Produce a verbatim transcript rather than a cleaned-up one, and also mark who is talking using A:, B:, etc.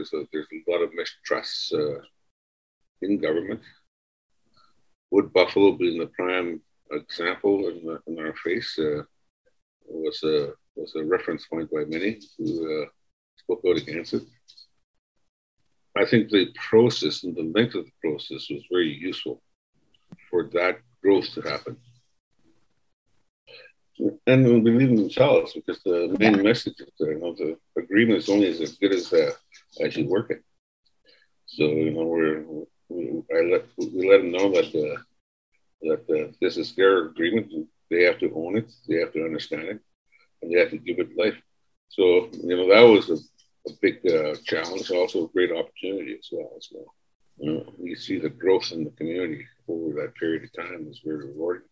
A: there's a, there's a lot of mistrust uh, in government. Wood Buffalo being the prime example in, the, in our face uh, was a was a reference point by many who uh, spoke out against it. I think the process and the length of the process was very useful for that growth to happen. And we believe in themselves because the main yeah. message is uh, you know, the agreement is only as good as uh, as you work it. So you know we're we, I let we let them know that uh, that uh, this is their agreement. And they have to own it. They have to understand it, and they have to give it life. So you know that was a, a big uh, challenge, also a great opportunity as well. As well, you know, you see the growth in the community over that period of time is very rewarding.